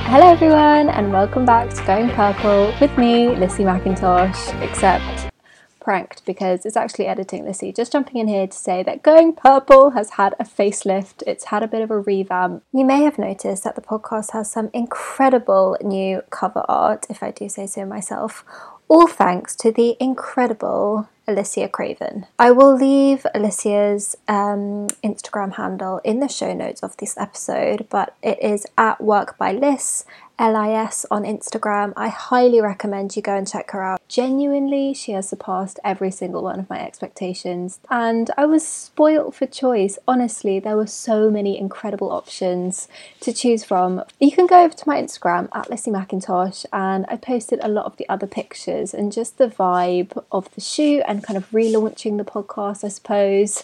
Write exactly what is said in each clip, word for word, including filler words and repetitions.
Hello everyone and welcome back to Going Purple with me, Lissy McIntosh, except pranked because it's actually editing Lissy. Just jumping in here to say that Going Purple has had a facelift. It's had a bit of a revamp. You may have noticed that the podcast has some incredible new cover art, if I do say so myself, all thanks to the incredible Alicia Craven. I will leave Alicia's um, Instagram handle in the show notes of this episode, but it is at Work by Liss, L I S on Instagram. I highly recommend you go and check her out. Genuinely, she has surpassed every single one of my expectations, and I was spoilt for choice. Honestly, there were so many incredible options to choose from. You can go over to my Instagram at Lissy McIntosh, and I posted a lot of the other pictures and just the vibe of the shoot and kind of relaunching the podcast, I suppose.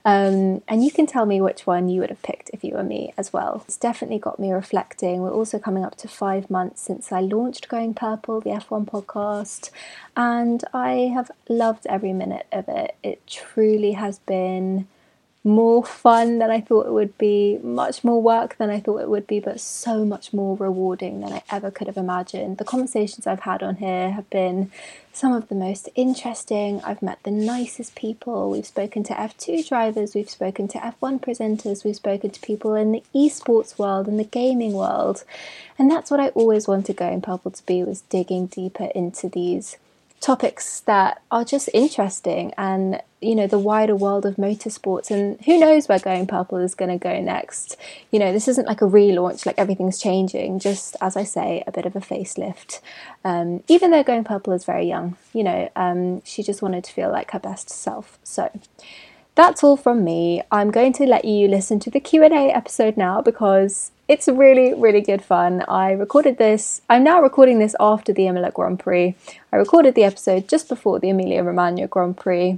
Um, and you can tell me which one you would have picked if you were me as well. It's definitely got me reflecting. We're also coming up to five months since I launched Going Purple, the F one podcast, and I have loved every minute of it. It truly has been more fun than I thought it would be, much more work than I thought it would be, but so much more rewarding than I ever could have imagined. The conversations I've had on here have been some of the most interesting. I've met the nicest people. We've spoken to F two drivers, we've spoken to F one presenters, we've spoken to people in the esports world and the gaming world. And that's what I always wanted Going Purple to be, was digging deeper into these topics that are just interesting and, you know, the wider world of motorsports. And who knows where Going Purple is going to go next. You know, this isn't like a relaunch, like everything's changing, just, as I say, a bit of a facelift. Um, even though Going Purple is very young, you know, um, she just wanted to feel like her best self. So that's all from me. I'm going to let you listen to the Q and A episode now because it's really, really good fun. I recorded this, I'm now recording this after the Imola Grand Prix. I recorded the episode just before the Emilia Romagna Grand Prix,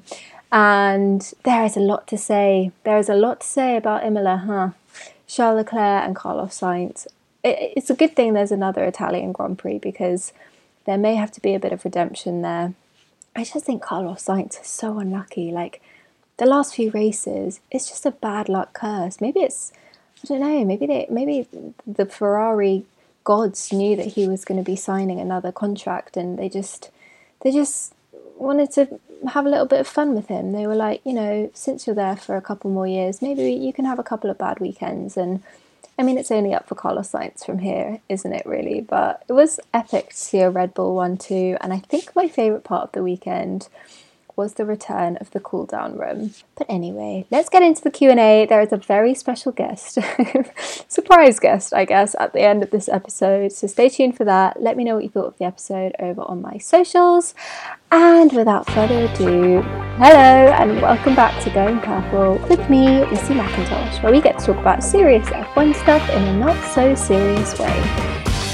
and there is a lot to say. There is a lot to say about Imola, huh? Charles Leclerc and Carlos Sainz. It, it's a good thing there's another Italian Grand Prix because there may have to be a bit of redemption there. I just think Carlos Sainz is so unlucky. Like, the last few races, it's just a bad luck curse. Maybe it's, I don't know, maybe they, maybe the Ferrari gods knew that he was going to be signing another contract, and they just, they just wanted to have a little bit of fun with him. They were like, you know, since you're there for a couple more years, maybe you can have a couple of bad weekends. And I mean, it's only up for Carlos Sainz from here, isn't it, really? But it was epic to see a Red Bull one too. And I think my favourite part of the weekend was the return of the cool down room. But anyway, let's get into the Q and A. There is a very special guest, surprise guest, I guess, at the end of this episode. So stay tuned for that. Let me know what you thought of the episode over on my socials. And without further ado, hello and welcome back to Going Purple with me, Lissy McIntosh, where we get to talk about serious F one stuff in a not so serious way.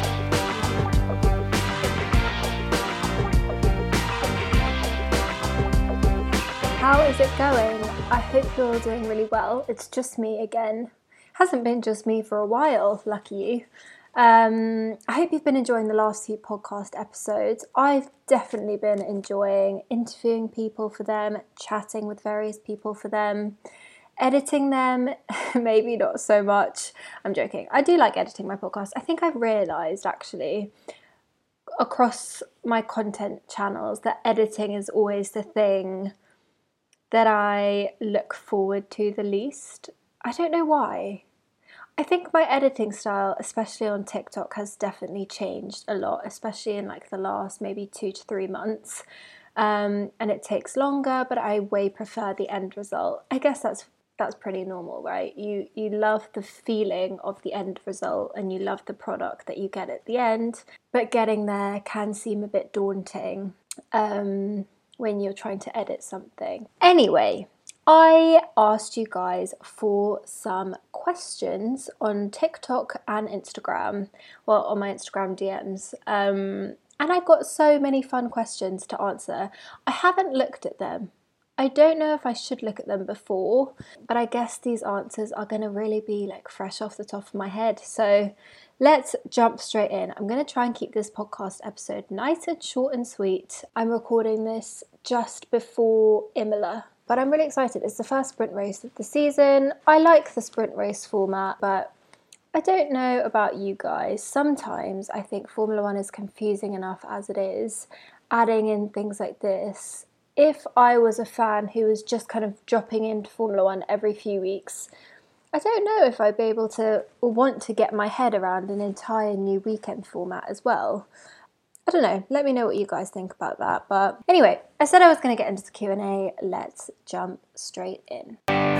How is it going? I hope you're all doing really well. It's just me again. Hasn't been just me for a while, lucky you. Um, I hope you've been enjoying the last few podcast episodes. I've definitely been enjoying interviewing people for them, chatting with various people for them, editing them, maybe not so much. I'm joking. I do like editing my podcast. I think I've realised actually across my content channels that editing is always the thing that I look forward to the least. I don't know why. I think my editing style, especially on TikTok, has definitely changed a lot, especially in like the last maybe two to three months. Um, and it takes longer, but I way prefer the end result. I guess that's that's pretty normal, right? You you love the feeling of the end result and you love the product that you get at the end, but getting there can seem a bit daunting. Um, when you're trying to edit something. Anyway, I asked you guys for some questions on TikTok and Instagram, well, on my Instagram D Ms, um, and I got so many fun questions to answer. I haven't looked at them. I don't know if I should look at them before, but I guess these answers are going to really be like fresh off the top of my head. So let's jump straight in. I'm going to try and keep this podcast episode nice and short and sweet. I'm recording this just before Imola, but I'm really excited. It's the first sprint race of the season. I like the sprint race format, but I don't know about you guys. Sometimes I think Formula One is confusing enough as it is. Adding in things like this, if I was a fan who was just kind of dropping into Formula One every few weeks, I don't know if I'd be able to or want to get my head around an entire new weekend format as well. I don't know. Let me know what you guys think about that. But anyway, I said I was going to get into the Q and A. Let's jump straight in.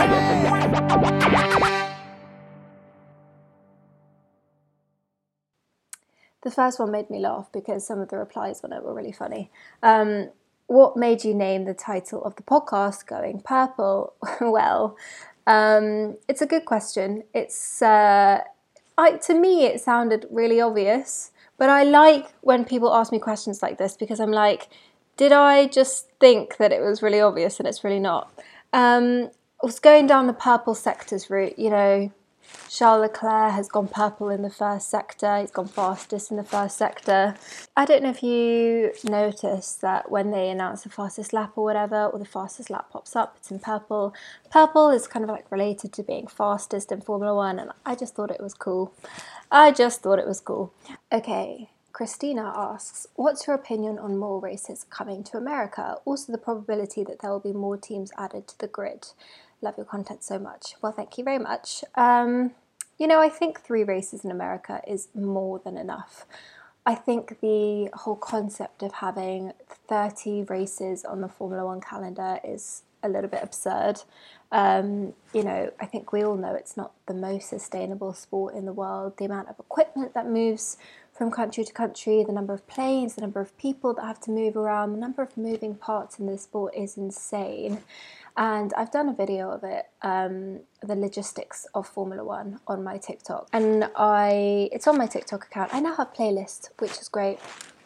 The first one made me laugh because some of the replies on it were really funny. Um, what made you name the title of the podcast Going Purple? Well, um, it's a good question. It's uh, I, to me, it sounded really obvious, but I like when people ask me questions like this because I'm like, did I just think that it was really obvious and it's really not? Um, I was going down the purple sectors route, you know. Charles Leclerc has gone purple in the first sector. He's gone fastest in the first sector. I don't know if you noticed that when they announce the fastest lap or whatever, or the fastest lap pops up, it's in purple. Purple is kind of like related to being fastest in Formula One, and I just thought it was cool. I just thought it was cool. Okay, Christina asks, what's your opinion on more races coming to America? Also the probability that there will be more teams added to the grid. Love your content so much. Well, thank you very much. Um, you know, I think three races in America is more than enough. I think the whole concept of having thirty races on the Formula One calendar is a little bit absurd. Um, you know, I think we all know it's not the most sustainable sport in the world. The amount of equipment that moves from country to country, the number of planes, the number of people that have to move around, the number of moving parts in this sport is insane. And I've done a video of it, um, the logistics of Formula One on my TikTok. And I, it's on my TikTok account. I now have playlists, which is great.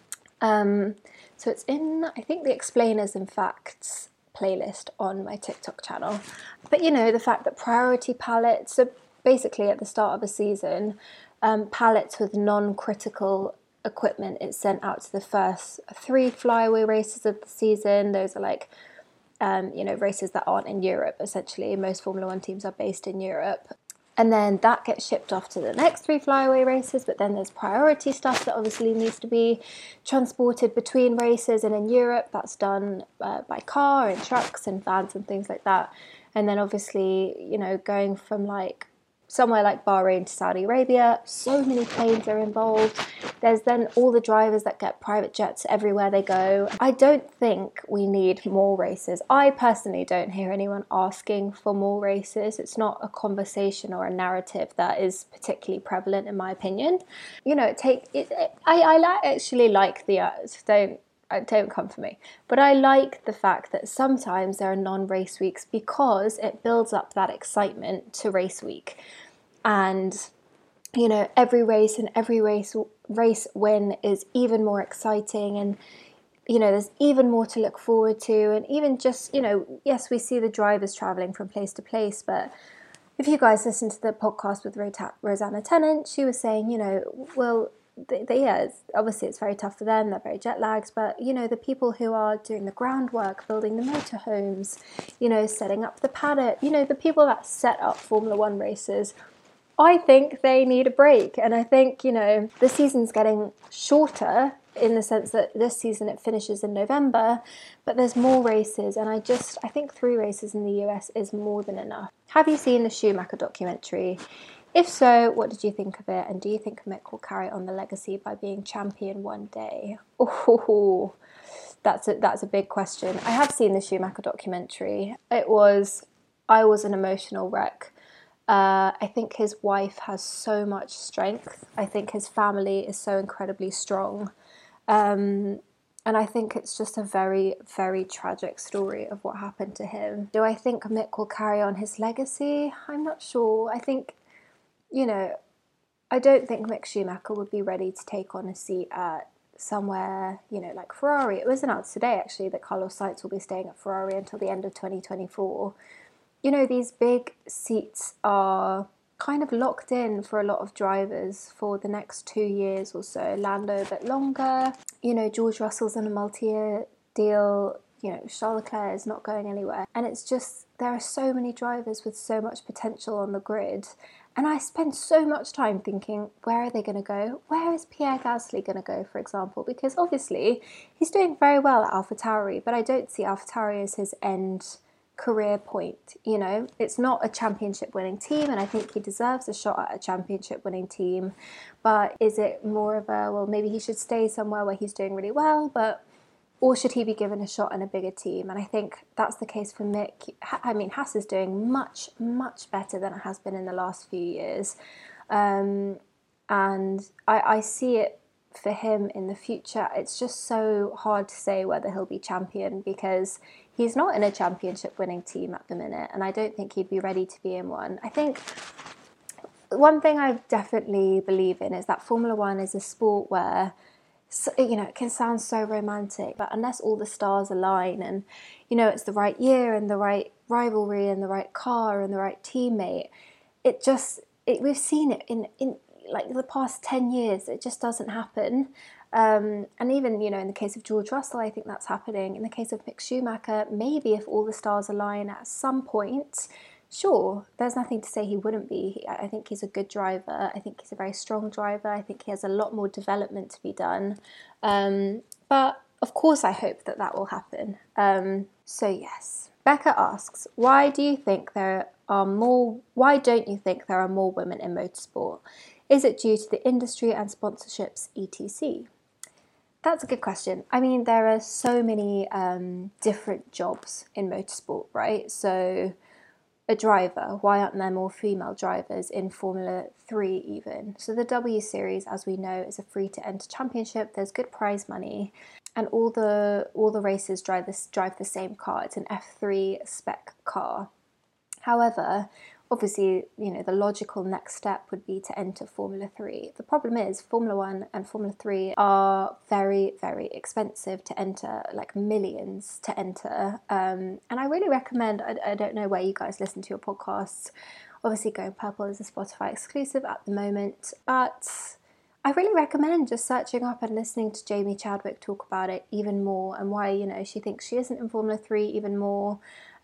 Um, so it's in, I think, the Explainers and Facts playlist on my TikTok channel. But you know, the fact that priority pallets, so basically at the start of a season, um, pallets with non-critical equipment is sent out to the first three flyaway races of the season. Those are like Um, you know, races that aren't in Europe, essentially. Most Formula One teams are based in Europe. And then that gets shipped off to the next three flyaway races, but then there's priority stuff that obviously needs to be transported between races, and in Europe that's done uh, by car and trucks and vans and things like that. And then obviously, you know, going from like somewhere like Bahrain to Saudi Arabia, so many planes are involved. There's then all the drivers that get private jets everywhere they go. I don't think we need more races. I personally don't hear anyone asking for more races. It's not a conversation or a narrative that is particularly prevalent, in my opinion. You know, take it. I I actually like the uh, don't. Don't come for me. But I like the fact that sometimes there are non-race weeks because it builds up that excitement to race week. And, you know, every race and every race race win is even more exciting, and, you know, there's even more to look forward to. And even just, you know, yes, we see the drivers traveling from place to place, but if you guys listen to the podcast with Rosanna Tennant, she was saying, you know, well, They, they, yeah, it's, obviously it's very tough for them, they're very jet lagged, but, you know, the people who are doing the groundwork, building the motorhomes, you know, setting up the paddock, you know, the people that set up Formula One races, I think they need a break. And I think, you know, the season's getting shorter in the sense that this season it finishes in November, but there's more races, and I just, I think three races in the U S is more than enough. Have you seen the Schumacher documentary? If so, what did you think of it? And do you think Mick will carry on the legacy by being champion one day? Oh, that's a, that's a big question. I have seen the Schumacher documentary. It was, I was an emotional wreck. Uh, I think his wife has so much strength. I think his family is so incredibly strong. Um, and I think it's just a very, very tragic story of what happened to him. Do I think Mick will carry on his legacy? I'm not sure. I think, you know, I don't think Mick Schumacher would be ready to take on a seat at somewhere, you know, like Ferrari. It was announced today, actually, that Carlos Sainz will be staying at Ferrari until the end of twenty twenty-four. You know, these big seats are kind of locked in for a lot of drivers for the next two years or so. Lando a bit longer. You know, George Russell's on a multi-year deal. You know, Charles Leclerc is not going anywhere. And it's just, there are so many drivers with so much potential on the grid. And I spend so much time thinking, where are they going to go? Where is Pierre Gasly going to go, for example? Because obviously he's doing very well at AlphaTauri, but I don't see AlphaTauri as his end career point. You know, it's not a championship winning team, and I think he deserves a shot at a championship winning team. But is it more of a, well, maybe he should stay somewhere where he's doing really well, but or should he be given a shot in a bigger team? And I think that's the case for Mick. I mean, Haas is doing much, much better than it has been in the last few years. Um, and I, I see it for him in the future. It's just so hard to say whether he'll be champion because he's not in a championship winning team at the minute. And I don't think he'd be ready to be in one. I think one thing I definitely believe in is that Formula One is a sport where, so, you know, it can sound so romantic, but unless all the stars align and, you know, it's the right year and the right rivalry and the right car and the right teammate, it just, it, we've seen it in, in like the past ten years, it just doesn't happen. Um, and even, you know, in the case of George Russell, I think that's happening. In the case of Mick Schumacher, maybe if all the stars align at some point, sure, there's nothing to say he wouldn't be. I think he's a good driver. I think he's a very strong driver. I think he has a lot more development to be done. Um, but of course, I hope that that will happen. Um, so yes, Becca asks, why do you think there are more? Why don't you think there are more women in motorsport? Is it due to the industry and sponsorships, et cetera? That's a good question. I mean, there are so many um, different jobs in motorsport, right? So a driver, why aren't there more female drivers in Formula three even? So the W Series, as we know, is a free-to-enter championship. There's good prize money, and all the all the races drive this drive the same car. It's an F three spec car. However, obviously, you know, the logical next step would be to enter Formula three. The problem is Formula one and Formula three are very, very expensive to enter, like millions to enter. Um, and I really recommend, I, I don't know where you guys listen to your podcasts. Obviously, Going Purple is a Spotify exclusive at the moment, but I really recommend just searching up and listening to Jamie Chadwick talk about it even more and why, you know, she thinks she isn't in Formula three even more.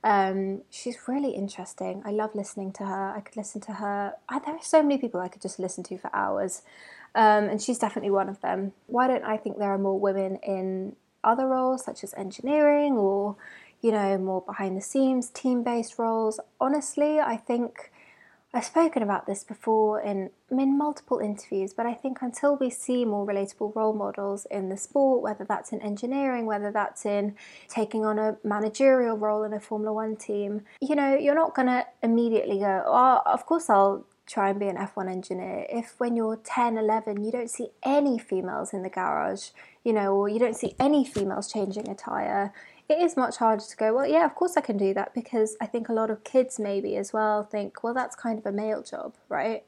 Um, she's really interesting. I love listening to her. I could listen to her. I, there are so many people I could just listen to for hours. Um, and she's definitely one of them. Why don't I think there are more women in other roles, such as engineering or, you know, more behind the scenes, team-based roles? Honestly, I think I've spoken about this before in, in multiple interviews, but I think until we see more relatable role models in the sport, whether that's in engineering, whether that's in taking on a managerial role in a Formula One team, you know, you're not going to immediately go, oh, of course I'll try and be an F one engineer. If when you're ten, eleven, you don't see any females in the garage, you know, or you don't see any females changing a tyre, it is much harder to go, well, yeah, of course I can do that, because I think a lot of kids maybe as well think, well, that's kind of a male job, right?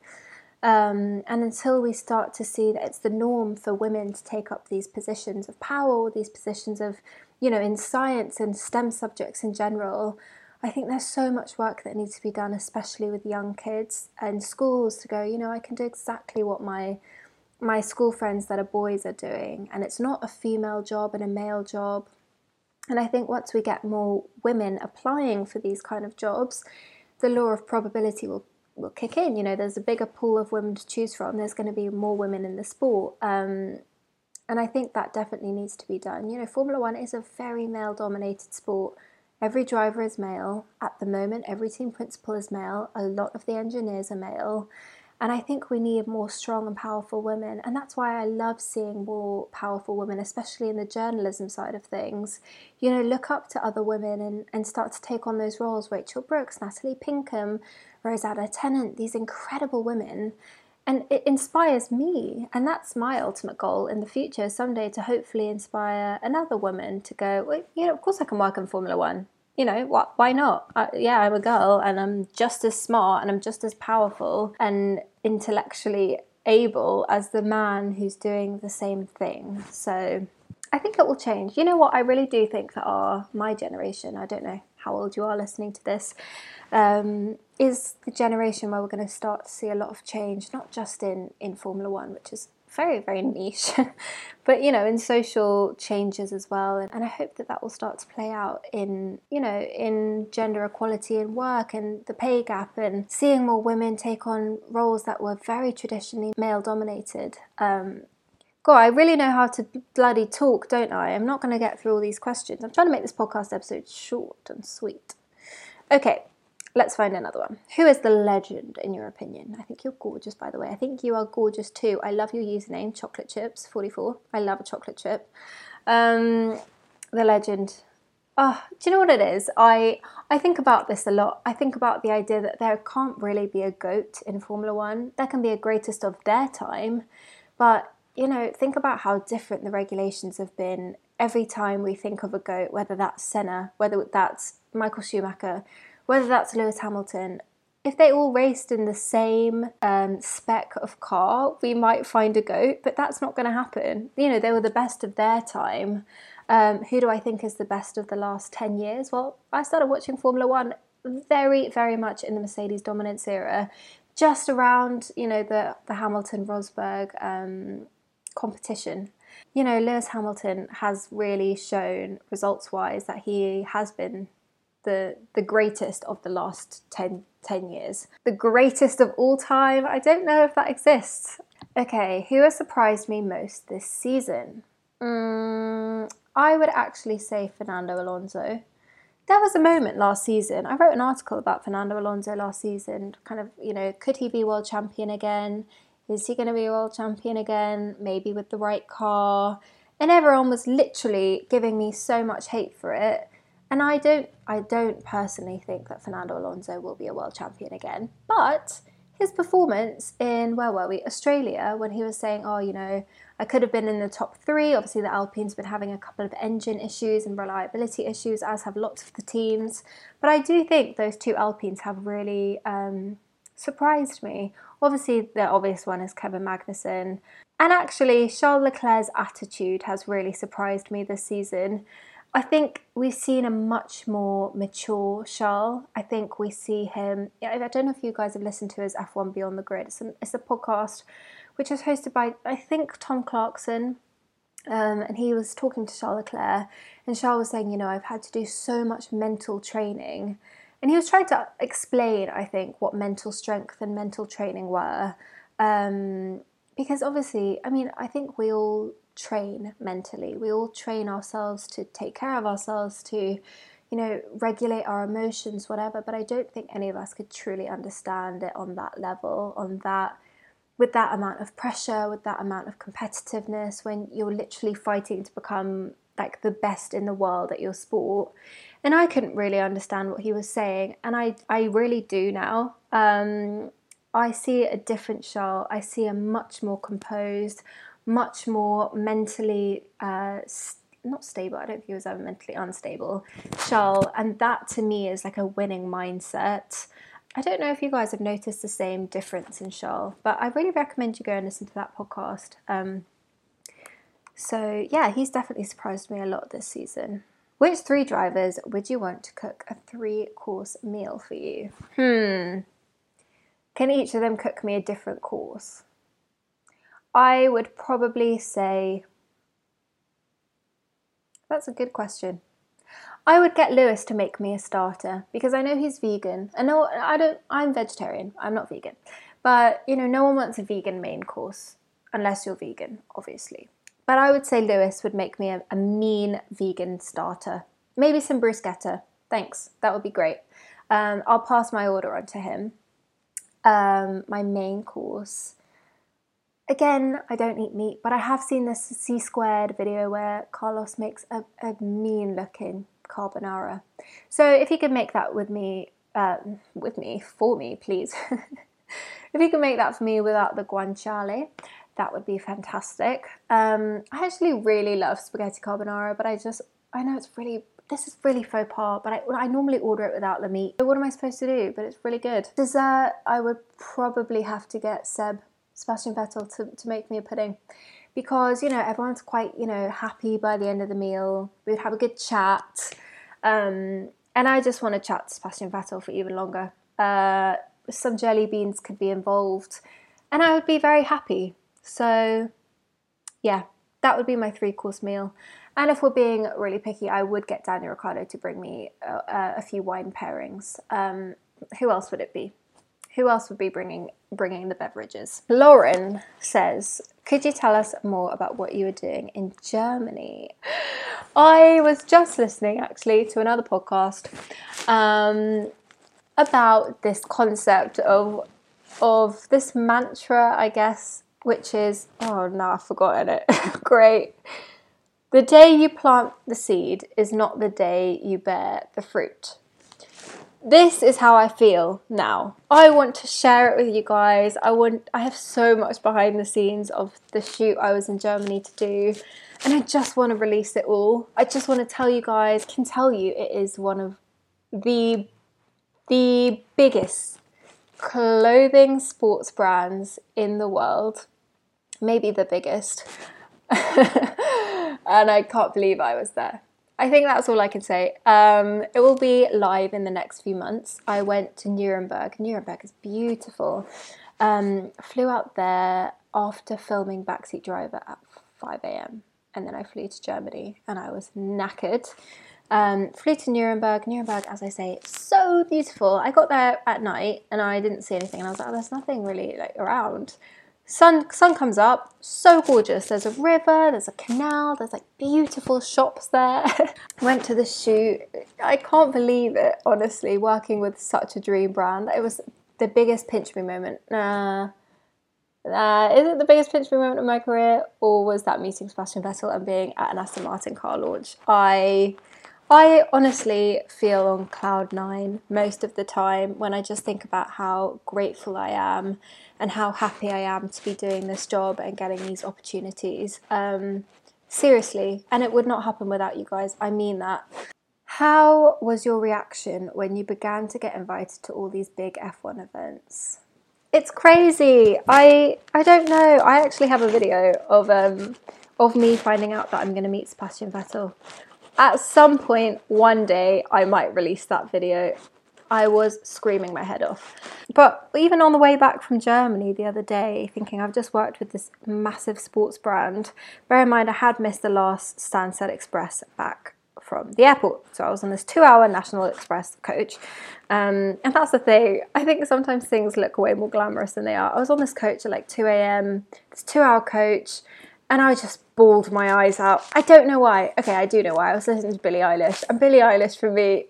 Um, and until we start to see that it's the norm for women to take up these positions of power, or these positions of, you know, in science and STEM subjects in general, I think there's so much work that needs to be done, especially with young kids and schools, to go, you know, I can do exactly what my my school friends that are boys are doing, and it's not a female job and a male job. And I think once we get more women applying for these kind of jobs, the law of probability will, will kick in. You know, there's a bigger pool of women to choose from. There's going to be more women in the sport. Um, and I think that definitely needs to be done. You know, Formula One is a very male-dominated sport. Every driver is male. At the moment, every team principal is male. A lot of the engineers are male. And I think we need more strong and powerful women. And that's why I love seeing more powerful women, especially in the journalism side of things. You know, look up to other women and, and start to take on those roles. Rachel Brooks, Natalie Pinkham, Rosanna Tennant, these incredible women. And it inspires me. And that's my ultimate goal in the future, someday to hopefully inspire another woman to go, well, you know, of course I can work in Formula One. You know, what? Why not? Uh, yeah, I'm a girl and I'm just as smart and I'm just as powerful and intellectually able as the man who's doing the same thing. So I think it will change. You know what? I really do think that our, my generation, I don't know how old you are listening to this, um, is the generation where we're going to start to see a lot of change, not just in, in Formula One, which is very, very niche. But, you know, in social changes as well. And I hope that that will start to play out in, you know, in gender equality in work and the pay gap and seeing more women take on roles that were very traditionally male dominated. Um, God, I really know how to bloody talk, don't I? I'm not going to get through all these questions. I'm trying to make this podcast episode short and sweet. Okay, let's find another one. Who is the legend in your opinion? I think you're gorgeous, by the way. I think you are gorgeous too. I love your username, chocolate chips forty-four. I love a chocolate chip. Um, the legend. Oh, do you know what it is? I I think about this a lot. I think about the idea that there can't really be a GOAT in Formula One. There can be a greatest of their time, but you know, think about how different the regulations have been every time we think of a GOAT, whether that's Senna, whether that's Michael Schumacher, whether that's Lewis Hamilton. If they all raced in the same um, spec of car, we might find a GOAT, but that's not going to happen. You know, they were the best of their time. Um, who do I think is the best of the last ten years? Well, I started watching Formula One very, very much in the Mercedes dominance era, just around, you know, the, the Hamilton-Rosberg um, competition. You know, Lewis Hamilton has really shown results-wise that he has been the the greatest of the last ten, ten years. The greatest of all time? I don't know if that exists. Okay, who has surprised me most this season? Mm, I would actually say Fernando Alonso. There was a moment last season, I wrote an article about Fernando Alonso last season, kind of, you know, could he be world champion again? Is he going to be world champion again? Maybe with the right car? And everyone was literally giving me so much hate for it. And I don't, I don't personally think that Fernando Alonso will be a world champion again. But his performance in, where were we, Australia, when he was saying, oh, you know, I could have been in the top three. Obviously, the Alpine's been having a couple of engine issues and reliability issues, as have lots of the teams. But I do think those two Alpines have really um, surprised me. Obviously, the obvious one is Kevin Magnussen. And actually, Charles Leclerc's attitude has really surprised me this season. I think we've seen a much more mature Charles. I think we see him, I don't know if you guys have listened to his F one Beyond the Grid. It's a, it's a podcast which is hosted by, I think, Tom Clarkson. Um, and he was talking to Charles Leclerc. And Charles was saying, you know, I've had to do so much mental training. And he was trying to explain, I think, what mental strength and mental training were. Um, because obviously, I mean, I think we all train mentally. We all train ourselves to take care of ourselves, to, you know, regulate our emotions, whatever. But I don't think any of us could truly understand it on that level, on that, with that amount of pressure, with that amount of competitiveness, when you're literally fighting to become like the best in the world at your sport. And I couldn't really understand what he was saying. And I, I really do now. Um, I see a different Charles. I see a much more composed, much more mentally, uh, st- not stable, I don't think he was ever mentally unstable, Charles. And that to me is like a winning mindset. I don't know if you guys have noticed the same difference in Charles, but I really recommend you go and listen to that podcast. Um, so yeah, he's definitely surprised me a lot this season. Which three drivers would you want to cook a three-course meal for you? Hmm. Can each of them cook me a different course? I would probably say, that's a good question. I would get Lewis to make me a starter because I know he's vegan. And no, I don't, I'm vegetarian. I'm not vegan. But, you know, no one wants a vegan main course unless you're vegan, obviously. But I would say Lewis would make me a, a mean vegan starter. Maybe some bruschetta. Thanks. That would be great. Um, I'll pass my order on to him. Um, my main course. Again, I don't eat meat, but I have seen this C squared video where Carlos makes a, a mean looking carbonara. So if you could make that with me, um, with me, for me, please. If you can make that for me without the guanciale, that would be fantastic. Um, I actually really love spaghetti carbonara, but I just, I know it's really, this is really faux pas, but I, I normally order it without the meat. So what am I supposed to do? But it's really good. Dessert, I would probably have to get Seb, Sebastian Vettel, to, to make me a pudding. Because, you know, everyone's quite, you know, happy by the end of the meal. We'd have a good chat. Um, and I just want to chat to Sebastian Vettel for even longer. Uh, some jelly beans could be involved. And I would be very happy. So, yeah, that would be my three-course meal. And if we're being really picky, I would get Daniel Ricciardo to bring me a, a few wine pairings. Um, who else would it be? Who else would be bringing bringing the beverages? Lauren says, could you tell us more about what you were doing in Germany? I was just listening, actually, to another podcast um, about this concept of of this mantra, I guess, which is, oh no, I've forgotten it. Great. The day you plant the seed is not the day you bear the fruit. This is how I feel now. I want to share it with you guys. I want. I have so much behind the scenes of the shoot I was in Germany to do, and I just want to release it all. I just want to tell you guys, can tell you it is one of the the biggest clothing sports brands in the world, maybe the biggest. And I can't believe I was there. I think that's all I can say. Um, it will be live in the next few months. I went to Nuremberg. Nuremberg is beautiful. Um, flew out there after filming Backseat Driver at five a.m. and then I flew to Germany and I was knackered. Um, flew to Nuremberg. Nuremberg, as I say, so beautiful. I got there at night and I didn't see anything and I was like, oh, there's nothing really like around. Sun sun comes up, so gorgeous. There's a river, there's a canal, there's like beautiful shops there. Went to the shoot. I can't believe it, honestly, working with such a dream brand. It was the biggest pinch me moment. Nah. Uh, is it the biggest pinch me moment of my career, or was that meeting Sebastian Vettel and being at an Aston Martin car launch? I I honestly feel on cloud nine most of the time when I just think about how grateful I am and how happy I am to be doing this job and getting these opportunities. Um, seriously, and it would not happen without you guys. I mean that. How was your reaction when you began to get invited to all these big F one events? It's crazy. I I don't know. I actually have a video of um of me finding out that I'm going to meet Sebastian Vettel. At some point, one day, I might release that video. I was screaming my head off. But even on the way back from Germany the other day, thinking I've just worked with this massive sports brand. Bear in mind, I had missed the last Stansted Express back from the airport. So I was on this two-hour National Express coach. Um, and that's the thing. I think sometimes things look way more glamorous than they are. I was on this coach at like two a.m., this two-hour coach, and I just bawled my eyes out. I don't know why. Okay, I do know why. I was listening to Billie Eilish. And Billie Eilish, for me,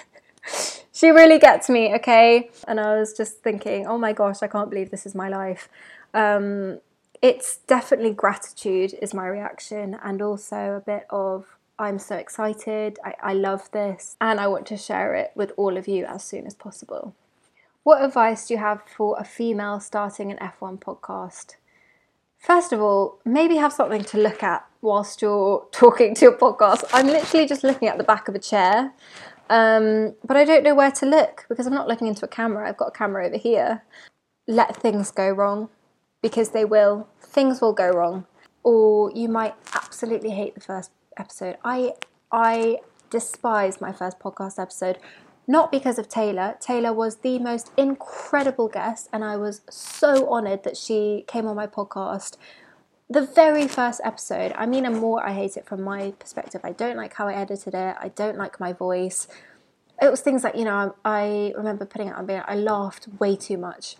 she really gets me, okay? And I was just thinking, oh my gosh, I can't believe this is my life. Um, it's definitely gratitude is my reaction, and also a bit of, I'm so excited, I, I love this, and I want to share it with all of you as soon as possible. What advice do you have for a female starting an F one podcast? First of all, maybe have something to look at whilst you're talking to your podcast. I'm literally just looking at the back of a chair, um, but I don't know where to look because I'm not looking into a camera. I've got a camera over here. Let things go wrong, because they will. Things will go wrong, or you might absolutely hate the first episode. I I despise my first podcast episode. Not because of Taylor. Taylor was the most incredible guest, and I was so honoured that she came on my podcast. The very first episode, I mean, and more, I hate it from my perspective. I don't like how I edited it. I don't like my voice. It was things like, you know, I remember putting it on being, I laughed way too much.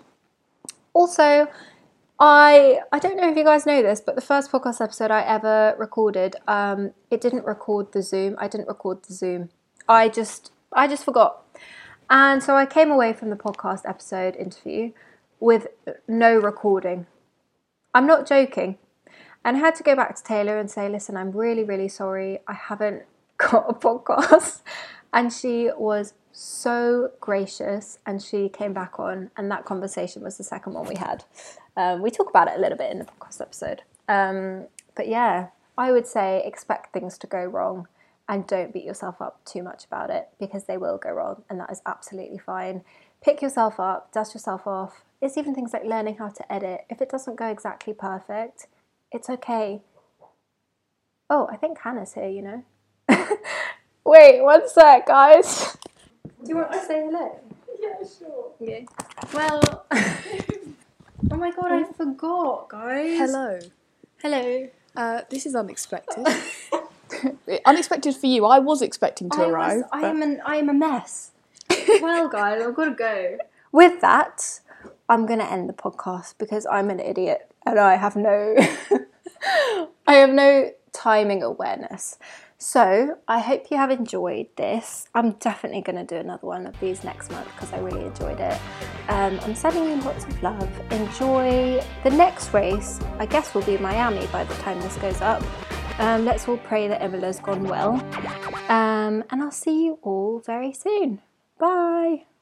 Also, I I don't know if you guys know this, but the first podcast episode I ever recorded, um, it didn't record the Zoom. I didn't record the Zoom. I just... I just forgot. And so I came away from the podcast episode interview with no recording. I'm not joking. And I had to go back to Taylor and say, listen, I'm really, really sorry. I haven't got a podcast. And she was so gracious, and she came back on, and that conversation was the second one we had. Um, we talk about it a little bit in the podcast episode. Um, but yeah, I would say expect things to go wrong. And don't beat yourself up too much about it, because they will go wrong, and that is absolutely fine. Pick yourself up, dust yourself off. It's even things like learning how to edit. If it doesn't go exactly perfect, it's okay. Oh, I think Hannah's here, you know. Wait, one sec, guys. Do you want to say hello? Yeah, sure. Yeah. Well, oh my god, I forgot, guys. Hello. Hello. Uh, this is unexpected. Unexpected for you. I was expecting to I arrive. Was, I but... am an I am a mess. Well, guys, I've got to go. With that, I'm going to end the podcast because I'm an idiot and I have no, I have no timing awareness. So I hope you have enjoyed this. I'm definitely going to do another one of these next month because I really enjoyed it. Um, I'm sending you lots of love. Enjoy the next race. I guess will be Miami by the time this goes up. Um, let's all pray that Imola's gone well. Um, and I'll see you all very soon. Bye.